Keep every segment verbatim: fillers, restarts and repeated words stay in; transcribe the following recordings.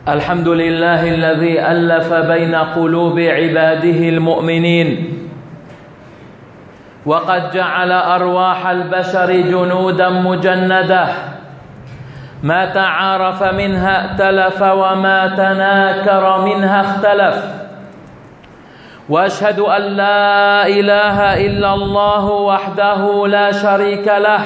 الحمد لله الذي ألف بين قلوب عباده المؤمنين، وقد جعل أرواح البشر جنودا مجندة، ما تعارف منها ائتلف وما تناكر منها اختلف. وأشهد أن لا إله إلا الله وحده لا شريك له،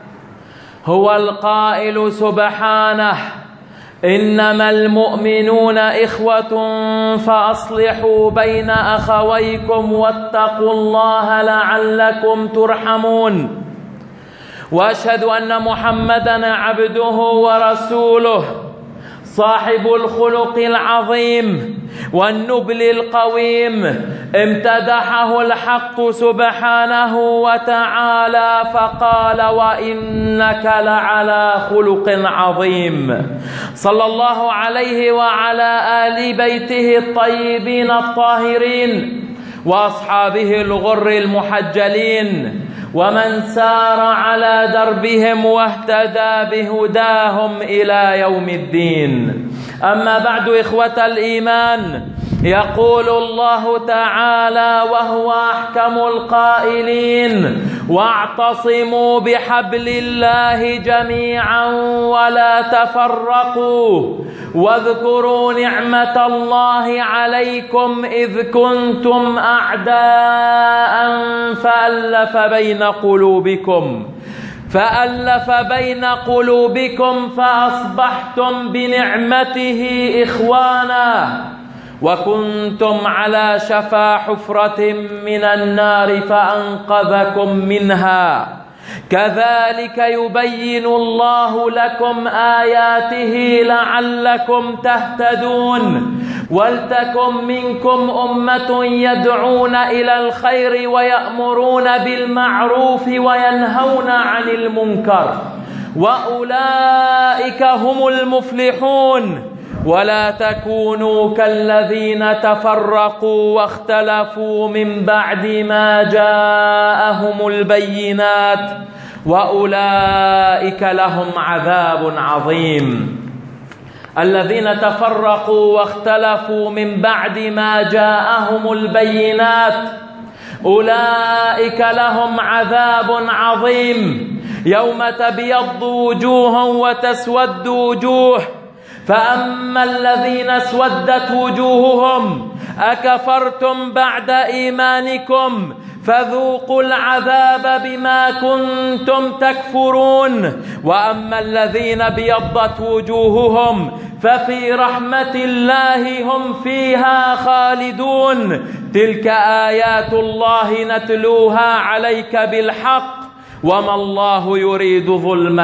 هو القائل سبحانه: إنما المؤمنون إخوة فأصلحوا بين أخويكم واتقوا الله لعلكم ترحمون. وأشهد أن محمدًا عبده ورسوله، صاحب الخلق العظيم والنبل القويم، امتدحه الحق سبحانه وتعالى فقال: وإنك لعلى خلق عظيم. صلى الله عليه وعلى آل بيته الطيبين الطاهرين وأصحابه الغر المحجلين ومن سار على دربهم واهتدى بهداهم إلى يوم الدين. أما بعد، إخوة الإيمان، يقول الله تعالى وهو أحكم القائلين: واعتصموا بحبل الله جميعا ولا تفرقوا واذكروا نعمة الله عليكم إذ كنتم أعداء فألف بين قلوبكم فألف بين قلوبكم فأصبحتم بنعمته إخوانا وكنتم على شفا حفرة من النار فأنقذكم منها. كذلك يبين الله لكم آياته لعلكم تهتدون. ولتكن منكم أمة يدعون إلى الخير ويأمرون بالمعروف وينهون عن المنكر، وأولئك هم المفلحون. ولا تكونوا كالذين تفرقوا واختلفوا من بعد ما جاءهم البينات، وأولئك لهم عذاب عظيم. الذين تفرقوا واختلفوا من بعد ما جاءهم البينات أولئك لهم عذاب عظيم، يوم تبيض وجوه وتسود وجوه. فأما الذين اسودت وجوههم أكفرتم بعد إيمانكم فذوقوا العذاب بما كنتم تكفرون. وأما الذين ابيضت وجوههم ففي رحمة الله هم فيها خالدون. تلك آيات الله نتلوها عليك بالحق، وما الله يريد ظلما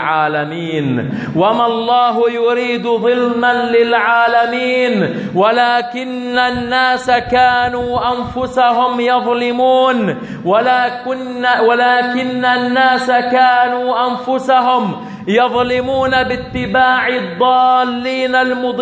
للعالمين وما الله يريد ظلما للعالمين ولكن الناس كانوا أنفسهم يظلمون ولكن, ولكن الناس كانوا أنفسهم يظلمون باتباع الضالين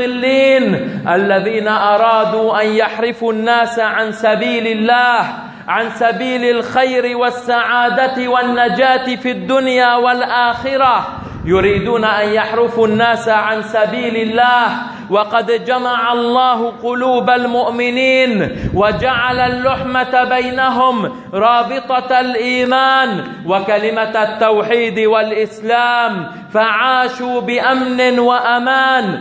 المضلين الذين أرادوا أن يحرفوا الناس عن سبيل الله، عن سبيل الخير والسعادة والنجاة في الدنيا والآخرة. يريدون أن يحرفوا الناس عن سبيل الله، وقد جمع الله قلوب المؤمنين وجعل اللحمة بينهم رابطة الإيمان وكلمة التوحيد والإسلام، فعاشوا بأمن وأمان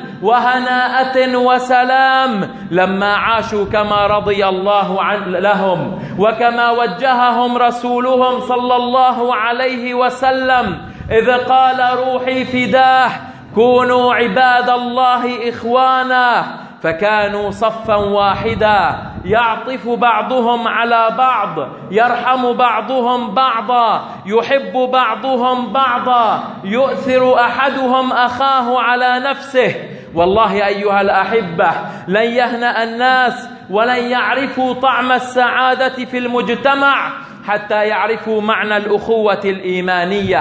وهناءة وسلام لما عاشوا كما رضي الله عن لهم وكما وجههم رسولهم صلى الله عليه وسلم، إذ قال: روحي فداه، كونوا عباد الله إخوانا. فكانوا صفا واحدا، يعطف بعضهم على بعض، يرحم بعضهم بعضا، يحب بعضهم بعضا، يؤثر أحدهم أخاه على نفسه. والله أيها الأحبة، لن يهنأ الناس ولن يعرفوا طعم السعادة في المجتمع حتى يعرفوا معنى الأخوة الإيمانية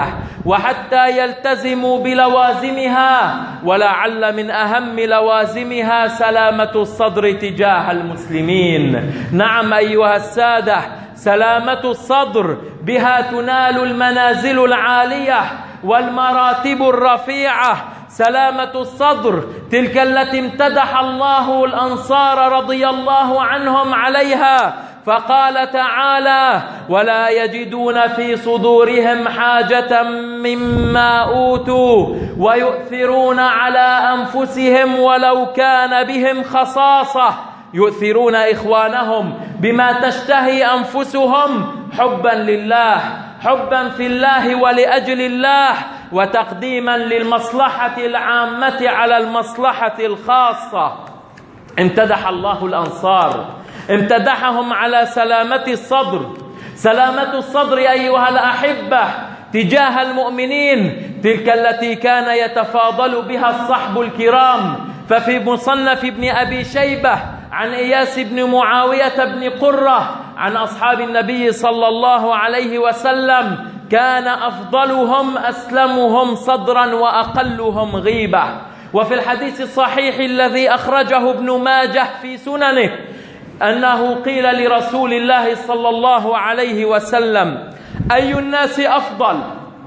وحتى يلتزموا بلوازمها، ولعل من أهم لوازمها سلامة الصدر تجاه المسلمين. نعم أيها السادة، سلامة الصدر بها تنال المنازل العالية والمراتب الرفيعة. سلامة الصدر، تلك التي امتدح الله الأنصار رضي الله عنهم عليها، فقال تعالى: ولا يجدون في صدورهم حاجة مما أوتوا ويؤثرون على أنفسهم ولو كان بهم خصاصة، يؤثرون إخوانهم بما تشتهي أنفسهم حبا لله، حبا في الله ولأجل الله، وتقديما للمصلحة العامة على المصلحة الخاصة. امتدح الله الأنصار، امتدحهم على سلامة الصدر. سلامة الصدر أيها الأحبة تجاه المؤمنين تلك التي كان يتفاضل بها الصحب الكرام. ففي مصنف ابن أبي شيبة عن إياس بن معاوية بن قرة عن أصحاب النبي صلى الله عليه وسلم: كان أفضلهم أسلمهم صدرا وأقلهم غيبة. وفي الحديث الصحيح الذي أخرجه ابن ماجه في سننه أنه قيل لرسول الله صلى الله عليه وسلم: أي الناس أفضل؟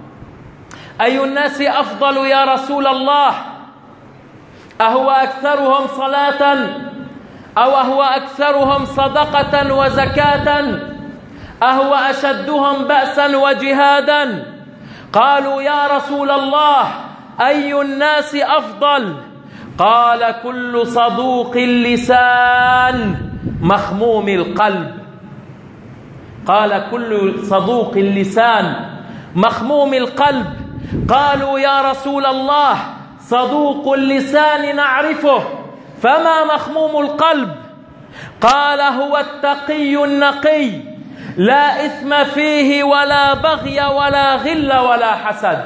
أي الناس أفضل يا رسول الله؟ أهو أكثرهم صلاة أو أهو أكثرهم صدقة وزكاة؟ أهو أشدهم بأسا وجهادا؟ قالوا: يا رسول الله أي الناس أفضل؟ قال: كل صدوق اللسان مخموم القلب. قال: كل صدوق اللسان مخموم القلب. قالوا: يا رسول الله صدوق اللسان نعرفه، فما مخموم القلب؟ قال: هو التقي النقي، لا إثم فيه ولا بغي ولا غل ولا حسد.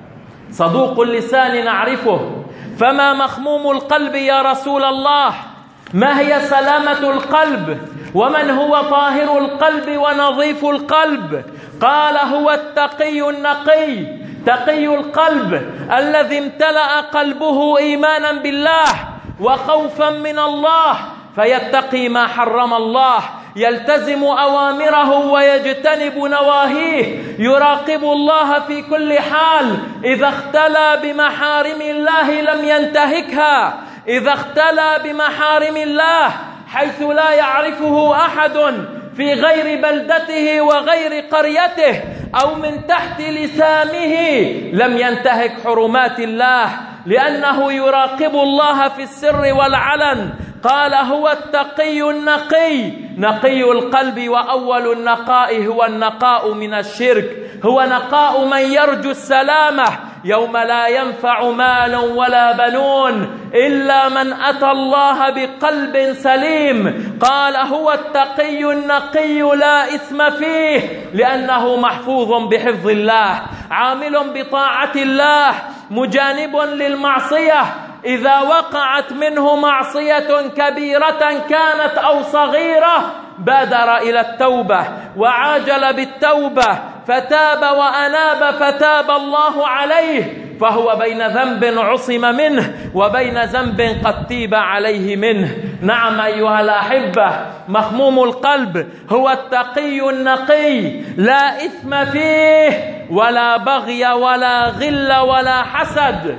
صدوق اللسان نعرفه، فما مخموم القلب يا رسول الله؟ ما هي سلامة القلب؟ ومن هو طاهر القلب ونظيف القلب؟ قال: هو التقي النقي، تقي القلب الذي امتلأ قلبه إيمانا بالله وخوفا من الله، فيتقي ما حرم الله، يلتزم أوامره ويجتنب نواهيه، يراقب الله في كل حال. إذا اختلى بمحارم الله لم ينتهكها، إذا اختلى بمحارم الله حيث لا يعرفه أحد في غير بلدته وغير قريته أو من تحت لسانه لم ينتهك حرمات الله، لأنه يراقب الله في السر والعلن. قال: هو التقي النقي، نقي القلب. وأول النقاء هو النقاء من الشرك، هو نقاء من يرجو السلامة يوم لا ينفع مال ولا بنون إلا من أتى الله بقلب سليم. قال: هو التقي النقي، لا إثم فيه، لأنه محفوظ بحفظ الله، عامل بطاعة الله، مجانب للمعصية. إذا وقعت منه معصية كبيرة كانت أو صغيرة بادر إلى التوبة وعاجل بالتوبة، فتاب وأناب فتاب الله عليه، فهو بين ذنب عصم منه وبين ذنب قد تيب عليه منه. نعم أيها الأحبة، مخموم القلب هو التقي النقي، لا إثم فيه ولا بغي ولا غل ولا حسد.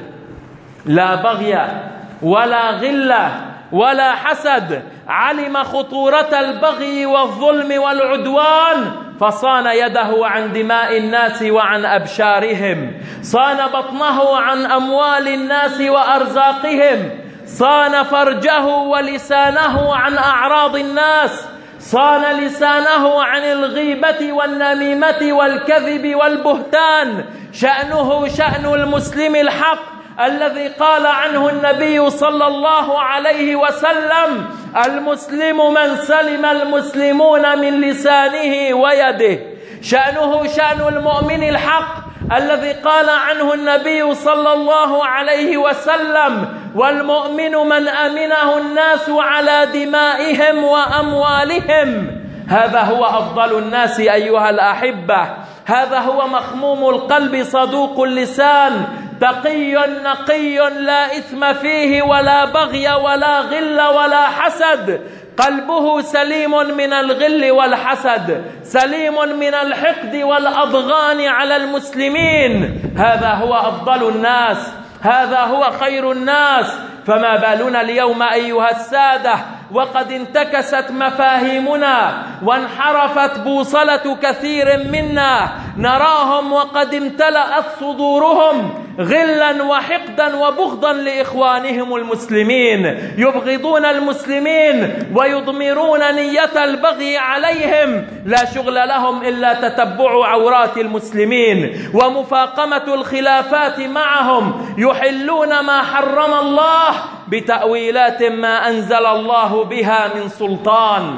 لا بغي ولا غل ولا حسد. علم خطورة البغي والظلم والعدوان فصان يده عن دماء الناس وعن أبشارهم، صان بطنه عن أموال الناس وأرزاقهم، صان فرجه ولسانه عن أعراض الناس، صان لسانه عن الغيبة والنميمة والكذب والبهتان. شأنه شأن المسلم الحق الذي قال عنه النبي صلى الله عليه وسلم: المسلم من سلم المسلمون من لسانه ويده. شأنه شأن المؤمن الحق الذي قال عنه النبي صلى الله عليه وسلم: والمؤمن من أمنه الناس على دمائهم وأموالهم. هذا هو أفضل الناس أيها الأحبة، هذا هو مخموم القلب صدوق اللسان، تقي نقي، لا إثم فيه ولا بغي ولا غل ولا حسد. قلبه سليم من الغل والحسد، سليم من الحقد والأضغان على المسلمين. هذا هو أفضل الناس. هذا هو خير الناس. فما بالنا اليوم أيها السادة وقد انتكست مفاهيمنا وانحرفت بوصلة كثير منا، نراهم وقد امتلأت صدورهم غلا وحقدا وبغضا لإخوانهم المسلمين، يبغضون المسلمين ويضمرون نية البغي عليهم، لا شغل لهم إلا تتبع عورات المسلمين ومفاقمة الخلافات معهم، يحلون ما حرم الله بتأويلات ما أنزل الله بها من سلطان.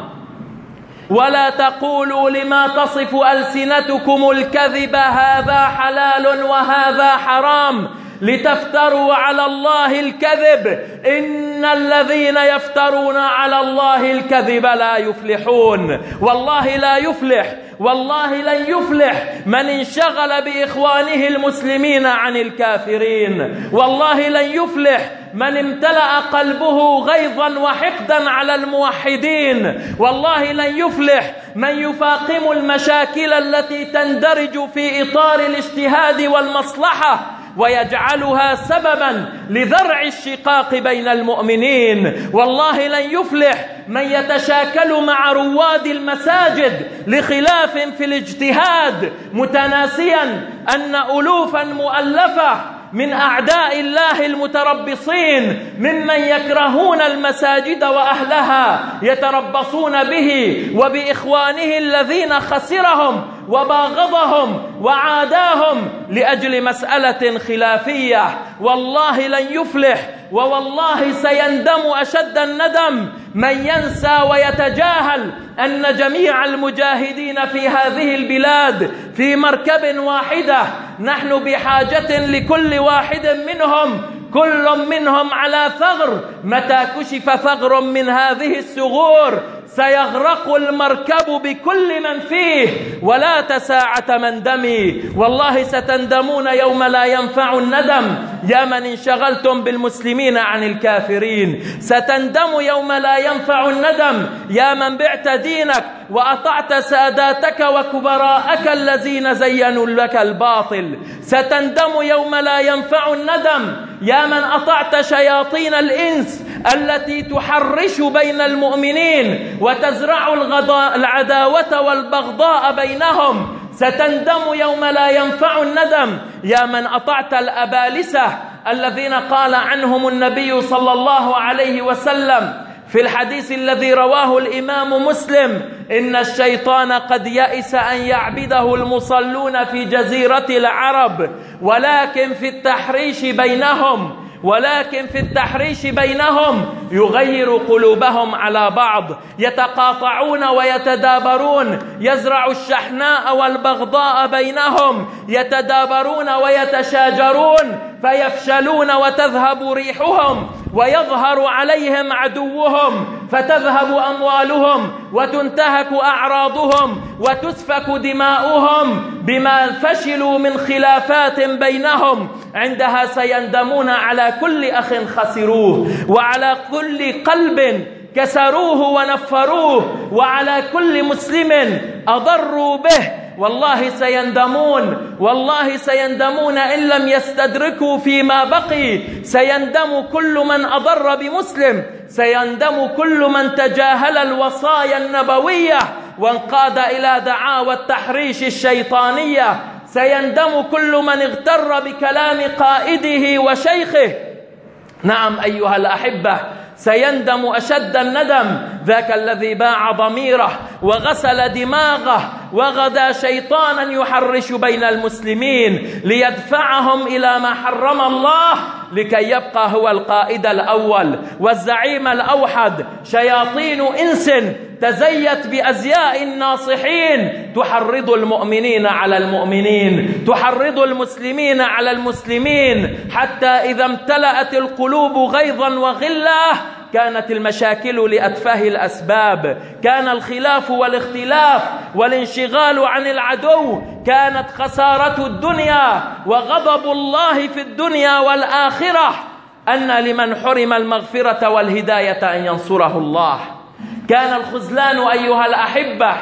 ولا تقولوا لما تصف ألسنتكم الكذب هذا حلال وهذا حرام لتفتروا على الله الكذب، إن الذين يفترون على الله الكذب لا يفلحون. والله لا يفلح، والله لن يفلح من انشغل بإخوانه المسلمين عن الكافرين، والله لن يفلح من امتلأ قلبه غيظا وحقدا على الموحدين، والله لن يفلح من يفاقم المشاكل التي تندرج في إطار الاجتهاد والمصلحة ويجعلها سببا لذرع الشقاق بين المؤمنين، والله لن يفلح من يتشاكل مع رواد المساجد لخلاف في الاجتهاد متناسيا أن ألوفا مؤلفة من أعداء الله المتربصين ممن يكرهون المساجد وأهلها يتربصون به وبإخوانه الذين خسرهم وباغضهم وعاداهم لأجل مسألة خلافية. والله لن يفلح، ووالله سيندم أشد الندم من ينسى ويتجاهل أن جميع المجاهدين في هذه البلاد في مركب واحدة، نحن بحاجة لكل واحد منهم، كل منهم على ثغر، متى كشف ثغر من هذه الثغور سيغرق المركب بكل من فيه ولا تساعة من دمي. والله ستندمون يوم لا ينفع الندم يا من انشغلتم بالمسلمين عن الكافرين، ستندم يوم لا ينفع الندم يا من بعت دينك وأطعت ساداتك وكبراءك الذين زينوا لك الباطل، ستندم يوم لا ينفع الندم يا من أطعت شياطين الإنس التي تحرش بين المؤمنين وتزرع العداوة والبغضاء بينهم، ستندم يوم لا ينفع الندم يا من أطعت الأبالسة الذين قال عنهم النبي صلى الله عليه وسلم في الحديث الذي رواه الإمام مسلم: إن الشيطان قد يئس أن يعبده المصلون في جزيرة العرب، ولكن في التحريش بينهم ولكن في التحريش بينهم يغير قلوبهم على بعض، يتقاطعون ويتدابرون، يزرع الشحناء والبغضاء بينهم، يتدابرون ويتشاجرون فيفشلون وتذهب ريحهم ويظهر عليهم عدوهم فتذهب أموالهم وتنتهك أعراضهم وتسفك دماؤهم بما فشلوا من خلافات بينهم. عندها سيندمون على كل أخ خسروه، وعلى كل قلب كسروه ونفروه، وعلى كل مسلم أضروا به. والله سيندمون، والله سيندمون إن لم يستدركوا فيما بقي. سيندم كل من أضر بمسلم، سيندم كل من تجاهل الوصايا النبوية وانقاد إلى دعاوى التحريش الشيطانية، سيندم كل من اغتر بكلام قائده وشيخه. نعم أيها الأحبة، سيندم أشد الندم ذاك الذي باع ضميره وغسل دماغه وغدا شيطانا يحرش بين المسلمين ليدفعهم إلى ما حرم الله لكي يبقى هو القائد الأول والزعيم الأوحد. شياطين إنس تزيت بأزياء الناصحين تحرض المؤمنين على المؤمنين، تحرض المسلمين على المسلمين، حتى إذا امتلأت القلوب غيظا وغلة كانت المشاكل لأتفه الأسباب، كان الخلاف والاختلاف والانشغال عن العدو، كانت خسارة الدنيا وغضب الله في الدنيا والآخرة. أن لمن حرم المغفرة والهداية أن ينصره الله. كان الخذلان أيها الأحبة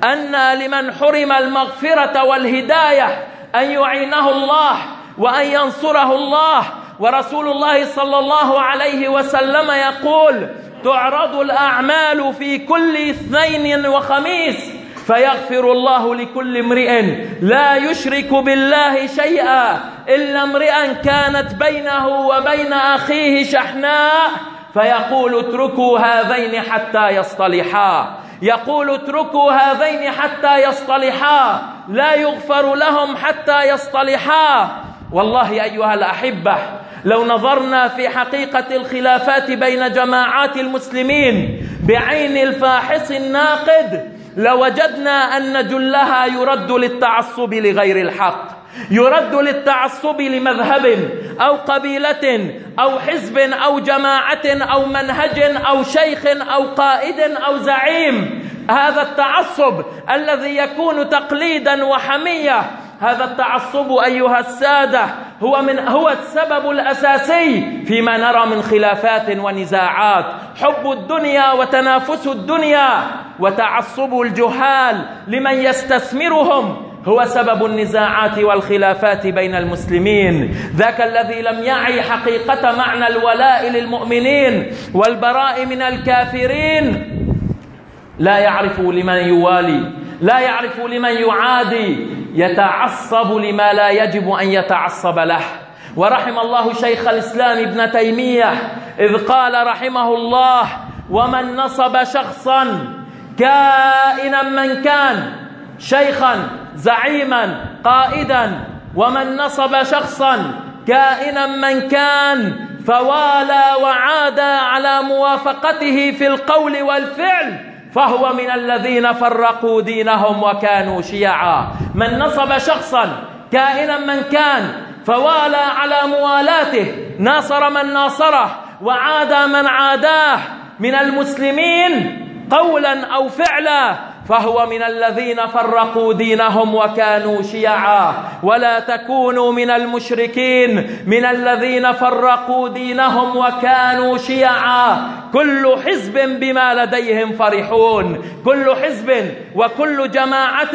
أن لمن حرم المغفرة والهداية أن يعينه الله وأن ينصره الله ورسول الله صلى الله عليه وسلم يقول: تعرض الأعمال في كل اثنين وخميس فيغفر الله لكل امرئ لا يشرك بالله شيئا إلا امرئا كانت بينه وبين أخيه شحناء فيقول: اتركوا هذين حتى يصطلحا. يقول: اتركوا هذين حتى يصطلحا، لا يغفر لهم حتى يصطلحا. والله أيها الأحبة، لو نظرنا في حقيقة الخلافات بين جماعات المسلمين بعين الفاحص الناقد لوجدنا أن جلها يرد للتعصب لغير الحق، يرد للتعصب لمذهب أو قبيلة أو حزب أو جماعة أو منهج أو شيخ أو قائد أو زعيم. هذا التعصب الذي يكون تقليدا وحمية، هذا التعصب أيها السادة هو من هو السبب الأساسي فيما نرى من خلافات ونزاعات. حب الدنيا وتنافس الدنيا وتعصب الجهال لمن يستثمرهم هو سبب النزاعات والخلافات بين المسلمين. ذاك الذي لم يعي حقيقة معنى الولاء للمؤمنين والبراء من الكافرين لا يعرف لمن يوالي، لا يعرف لمن يعادي، يتعصب لما لا يجب أن يتعصب له. ورحم الله شيخ الإسلام ابن تيمية إذ قال رحمه الله: ومن نصب شخصا كائنا من كان، شيخا زعيما قائدا، ومن نصب شخصا كائنا من كان فوالى وعاد على موافقته في القول والفعل فهو من الذين فرقوا دينهم وكانوا شيعا. من نصب شخصا كائنا من كان فوالى على موالاته، ناصر من ناصره وعادى من عاداه من المسلمين قولا أو فعلا فهو من الذين فرقوا دينهم وكانوا شيعا. ولا تكونوا من المشركين من الذين فرقوا دينهم وكانوا شيعا. كل حزب بما لديهم فرحون، كل حزب وكل جماعة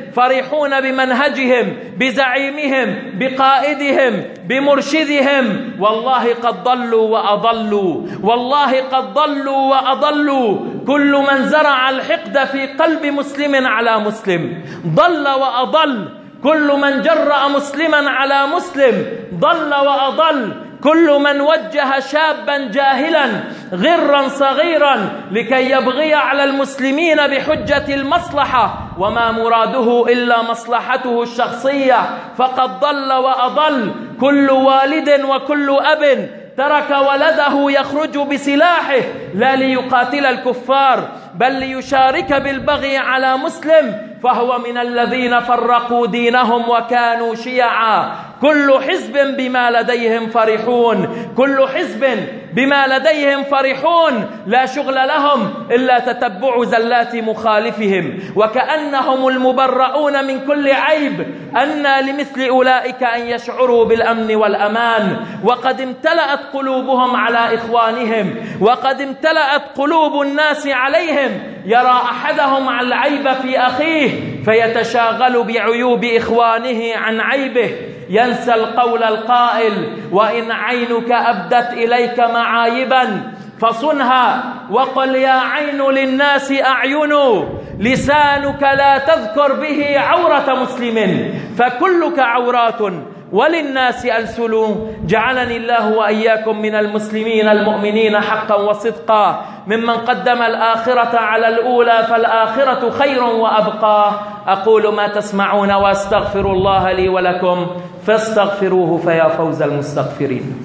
فرحون بمنهجهم، بزعيمهم، بقائدهم، بمرشدهم. والله قد ضلوا وأضلوا، والله قد ضلوا وأضلوا. كل من زرع الحقد في قلب مسلم على مسلم ضل وأضل، كل من جرأ مسلما على مسلم ضل وأضل، كل من وجه شابا جاهلا غرا صغيرا لكي يبغي على المسلمين بحجة المصلحة وما مراده إلا مصلحته الشخصية فقد ضل وأضل. كل والد وكل أب ترك ولده يخرج بسلاحه لا ليقاتل الكفار بل ليشارك بالبغي على مسلم فهو من الذين فرقوا دينهم وكانوا شيعا. كل حزب بما لديهم فرحون، كل حزب بما لديهم فرحون، لا شغل لهم إلا تتبع زلات مخالفهم وكأنهم المبرؤون من كل عيب. أن لمثل أولئك أن يشعروا بالأمن والأمان وقد امتلأت قلوبهم على إخوانهم، وقد امتلأت قلوب الناس عليهم. يرى أحدهم على العيب في أخيه فيتشاغل بعيوب إخوانه عن عيبه، ينسى القول القائل: وإن عينك أبدت إليك معايبا فصنها وقل يا عين للناس أعين، لسانك لا تذكر به عورة مسلم فكلك عورات وللناس ألسن. جعلني الله وإياكم من المسلمين المؤمنين حقا وصدقا، ممن قدم الآخرة على الأولى فالآخرة خير وأبقى. أقول ما تسمعون وأستغفر الله لي ولكم فاستغفروه فيا فوز المستغفرين.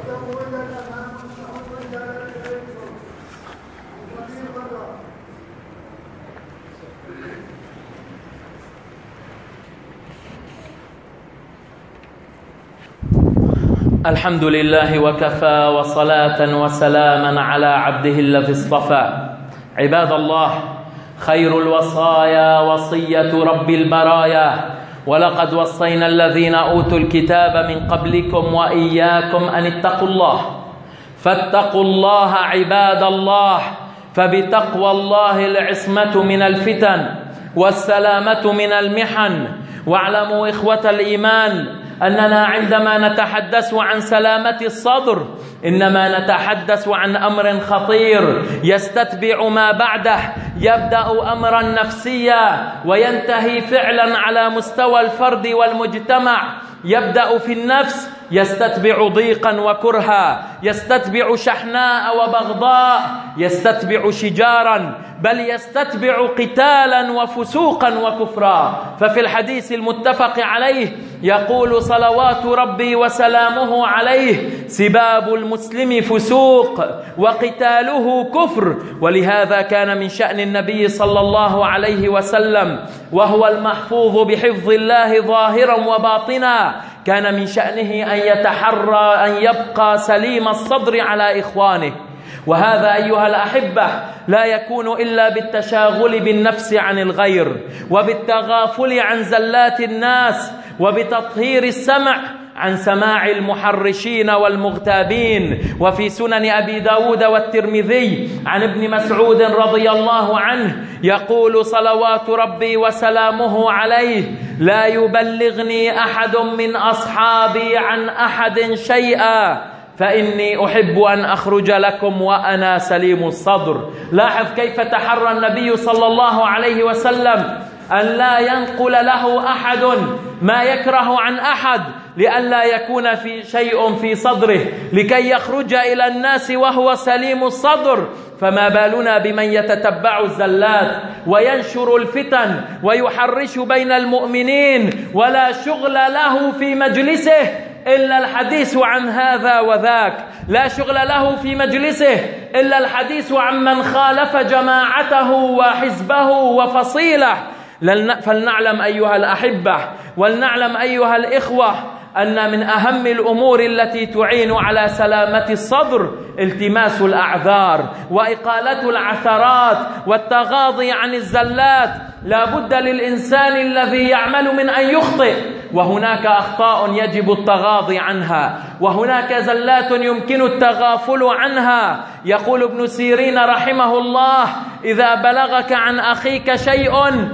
الحمد لله وكفى وصلاة وسلاما على عبده الذي اصطفى. عباد الله، خير الوصايا وصية رب البرايا، ولقد وصينا الذين أوتوا الكتاب من قبلكم وإياكم أن اتقوا الله. فاتقوا الله عباد الله، فبتقوى الله العصمة من الفتن والسلامة من المحن. واعلموا إخوة الإيمان أننا عندما نتحدث عن سلامة الصدر إنما نتحدث عن أمر خطير يستتبع ما بعده، يبدأ أمرا نفسيا وينتهي فعلا على مستوى الفرد والمجتمع. يبدأ في النفس، يستتبع ضيقا وكرها، يستتبع شحناء وبغضاء، يستتبع شجارا، بل يستتبع قتالا وفسوقا وكفرا. ففي الحديث المتفق عليه يقول صلوات ربي وسلامه عليه: سباب المسلم فسوق وقتاله كفر. ولهذا كان من شأن النبي صلى الله عليه وسلم، وهو المحفوظ بحفظ الله ظاهرا وباطنا، كان من شأنه أن يتحرى أن يبقى سليم الصدر على إخوانه. وهذا أيها الأحبة لا يكون إلا بالتشاغل بالنفس عن الغير، وبالتغافل عن زلات الناس، وبتطهير السمع عن سماع المحرشين والمغتابين. وفي سنن أبي داود والترمذي عن ابن مسعود رضي الله عنه يقول صلوات ربي وسلامه عليه: لا يبلغني أحد من أصحابي عن أحد شيئا فإني أحب أن أخرج لكم وأنا سليم الصدر. لاحظ كيف تحرى النبي صلى الله عليه وسلم أن لا ينقل له أحد ما يكره عن أحد، لئلا يكون في شيء في صدره لكي يخرج إلى الناس وهو سليم الصدر. فما بالنا بمن يتتبع الزلات وينشر الفتن ويحرش بين المؤمنين، ولا شغل له في مجلسه إلا الحديث عن هذا وذاك، لا شغل له في مجلسه إلا الحديث عن من خالف جماعته وحزبه وفصيله. فلنعلم أيها الأحبة ولنعلم أيها الإخوة أن من أهم الأمور التي تعين على سلامة الصدر التماس الأعذار وإقالة العثرات والتغاضي عن الزلات. لا بد للإنسان الذي يعمل من أن يخطئ، وهناك أخطاء يجب التغاضي عنها، وهناك زلات يمكن التغافل عنها. يقول ابن سيرين رحمه الله: إذا بلغك عن أخيك شيء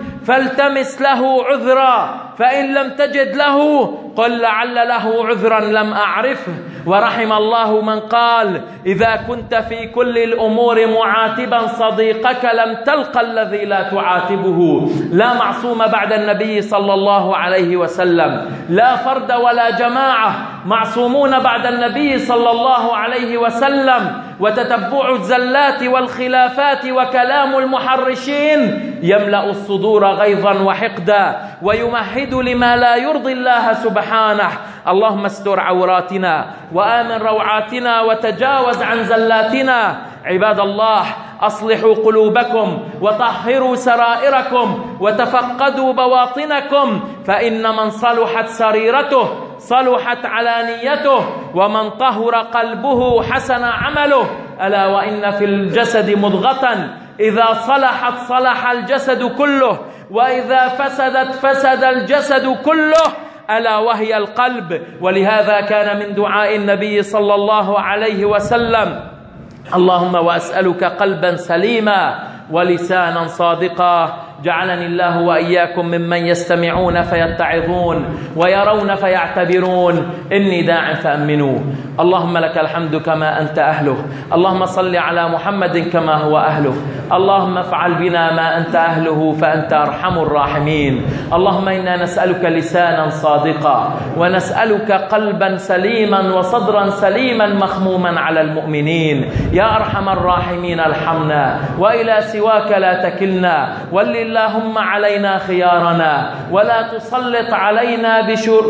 فالتمس له عذرا، فإن لم تجد له قل لعل له عذرا لم أعرفه. ورحم الله من قال: إذا كنت في كل الأمور معاتبا صديقك لم تلق الذي لا تعاتبه. لا معصوم بعد النبي صلى الله عليه وسلم، لا فرد ولا جماعة معصومون بعد النبي صلى الله عليه وسلم. وتتبع الزلات والخلافات وكلام المحرشين يملأ الصدور غيظا وحقدا، ويمهد لما لا يرضي الله سبحانه. اللهم استر عوراتنا وآمن روعاتنا وتجاوز عن زلاتنا. عباد الله، أصلحوا قلوبكم وطهروا سرائركم وتفقدوا بواطنكم، فإن من صلحت سريرته صلحت علانيته، ومن طهر قلبه حسن عمله. ألا وإن في الجسد مضغة إذا صلحت صلح الجسد كله، وإذا فسدت فسد الجسد كله، ألا وهي القلب. ولهذا كان من دعاء النبي صلى الله عليه وسلم: اللهم وأسألك قلبا سليما ولسانا صادقا. جعلني الله وإياكم ممن يستمعون فيتعظون ويرون فيعتبرون. إني داع فأمنوا. اللهم لك الحمد كما أنت أهله. اللهم صل على محمد كما هو أهله. اللهم افعل بنا ما أنت أهله فأنت أرحم الراحمين. اللهم إنا نسألك لسانا صادقا، ونسألك قلبا سليما وصدرا سليما مخموما على المؤمنين. يا أرحم الراحمين ارحمنا، وإلى سواك لا تكلنا. ول اللهم علينا خيارنا، ولا تسلط علينا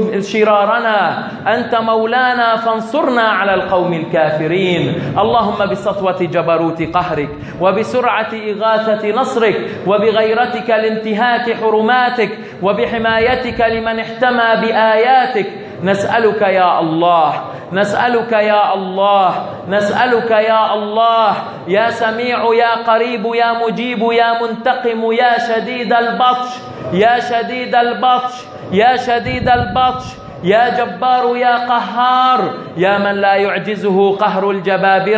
بشرارنا. أنت مولانا فانصرنا على القوم الكافرين. اللهم بسطوة جبروت قهرك، وبسرعة إغاثة نصرك، وبغيرتك لانتهاك حرماتك، وبحمايتك لمن احتمى بآياتك نسألك يا الله، نسألك يا الله، نسألك يا الله، يا سميع يا قريب يا مجيب يا منتقم يا شديد البطش، يا شديد البطش، يا شديد البطش، يا جبار يا قهار، يا من لا يعجزه قهر الجبابرة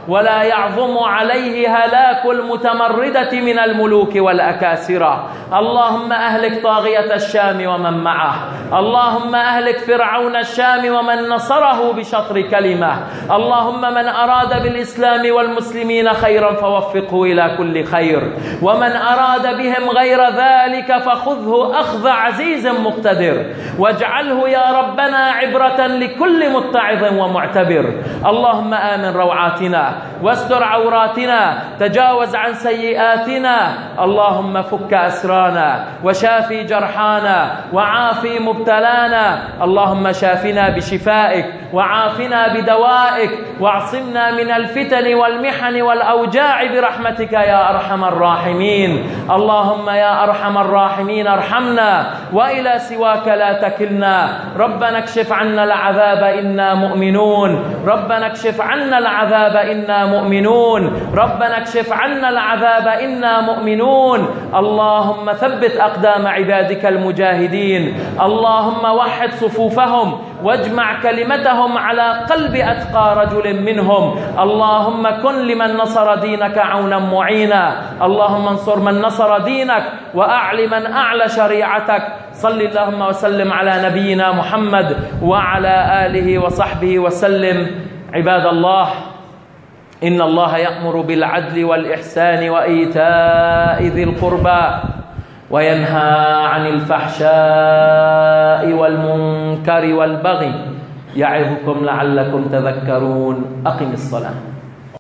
ولا يعظم عليه هلاك المتمردة من الملوك والأكاسرة. اللهم أهلك طاغية الشام ومن معه، اللهم أهلك فرعون الشام ومن نصره بشطر كلمة. اللهم من أراد بالإسلام والمسلمين خيرا فوفقه إلى كل خير، ومن أراد بهم غير ذلك فخذه أخذ عزيز مقتدر، واجعله يا ربنا عبرة لكل متعظ ومعتبر. اللهم آمن روعاتنا واستر عوراتنا، تجاوز عن سيئاتنا. اللهم فك أسرانا وشافي جرحانا وعافي مبتلانا. اللهم شافنا بشفائك وعافنا بدوائك، واعصمنا من الفتن والمحن والأوجاع برحمتك يا أرحم الراحمين. اللهم يا أرحم الراحمين ارحمنا، وإلى سواك لا تكلنا. ربنا اكشف عنا العذاب إنا مؤمنون، ربنا اكشف عنا العذاب إنا مؤمنون، ربنا اكشف عنا العذاب إنا مؤمنون. اللهم ثبت أقدام عبادك المجاهدين، اللهم وحد صفوفهم واجمع كلمتهم على قلب أتقى رجل منهم. اللهم كن لمن نصر دينك عونا معينا، اللهم انصر من نصر دينك وأعل من أعلى شريعتك. صل اللهم وسلم على نبينا محمد وعلى آله وصحبه وسلم. عباد الله، إن الله يأمر بالعدل والإحسان وإيتاء ذي القربى وينهى عن الفحشاء والمنكر والبغي، يعظكم لعلكم تذكرون. أقم الصلاة.